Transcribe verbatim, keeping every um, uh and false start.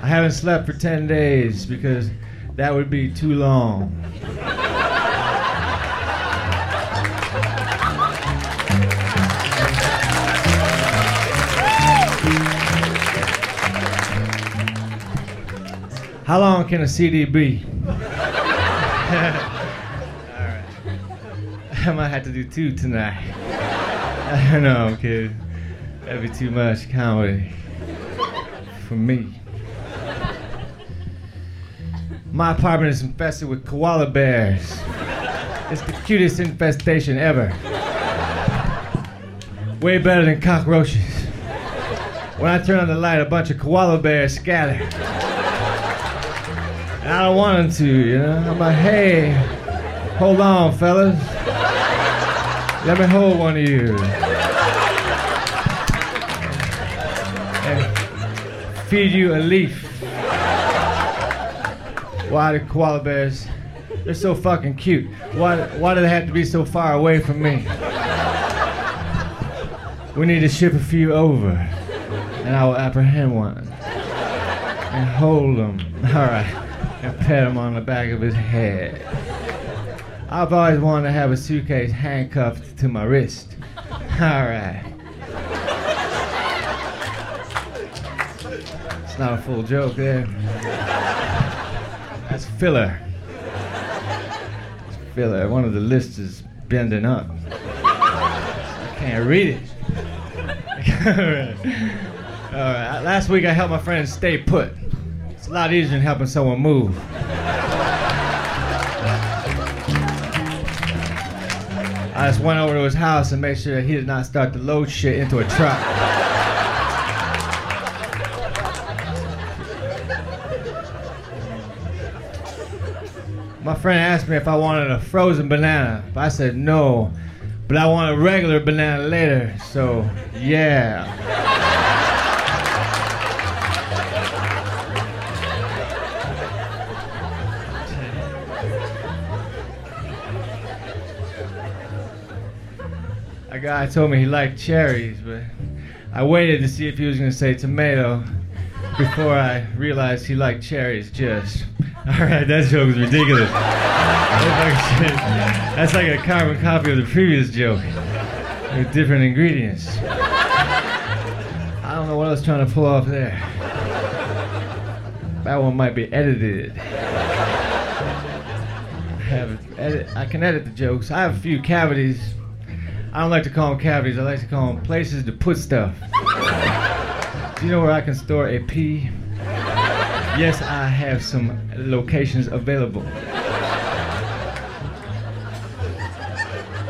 I haven't slept for ten days because that would be too long. How long can a C D be? Alright. I might have to do two tonight. I know, I'm kidding. That'd be too much comedy for me. My apartment is infested with koala bears. It's the cutest infestation ever. Way better than cockroaches. When I turn on the light, a bunch of koala bears scatter. And I don't want them to, you know? I'm like, hey, hold on, fellas. Let me hold one of you. And feed you a leaf. Why the koala bears? They're so fucking cute. Why, why do they have to be so far away from me? We need to ship a few over, and I will apprehend one and hold them. All right. And pet him on the back of his head. I've always wanted to have a suitcase handcuffed to my wrist. All right. It's not a full joke there. That's filler. It's filler. One of the lists is bending up. I can't read it. All right. Last week I helped my friend stay put. It's a lot easier than helping someone move. I just went over to his house and made sure that he did not start to load shit into a truck. My friend asked me if I wanted a frozen banana. I said no, but I want a regular banana later, so yeah. A guy told me he liked cherries, but I waited to see if he was going to say tomato before I realized he liked cherries just. Alright, that joke was ridiculous. That's like a carbon copy of the previous joke with different ingredients. I don't know what I was trying to pull off there. That one might be edited. I have edit, I can edit the jokes. I have a few cavities. I don't like to call them cavities, I like to call them places to put stuff. Do you know where I can store a pee? Yes, I have some locations available.